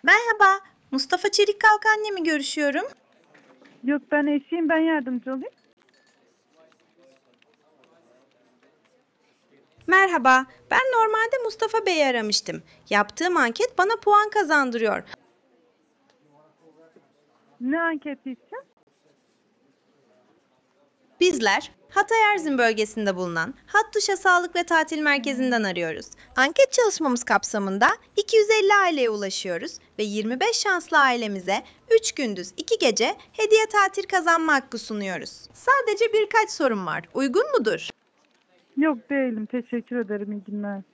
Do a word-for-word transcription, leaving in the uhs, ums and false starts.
Merhaba, Mustafa Çelik Kalkan'la mı görüşüyorum? Yok ben eşiyim, ben yardımcı olayım. Merhaba, ben normalde Mustafa Bey'i aramıştım. Yaptığım anket bana puan kazandırıyor. Ne anketi için? Bizler Hatay Erzin bölgesinde bulunan Hattuşa Sağlık ve Tatil Merkezi'nden Hmm. arıyoruz. Anket çalışmamız kapsamında iki yüz elli aileye ulaşıyoruz ve yirmi beş şanslı ailemize üç gündüz iki gece hediye tatil kazanma hakkı sunuyoruz. Sadece birkaç sorum var. Uygun mudur? Yok değilim, teşekkür ederim, iyi günler.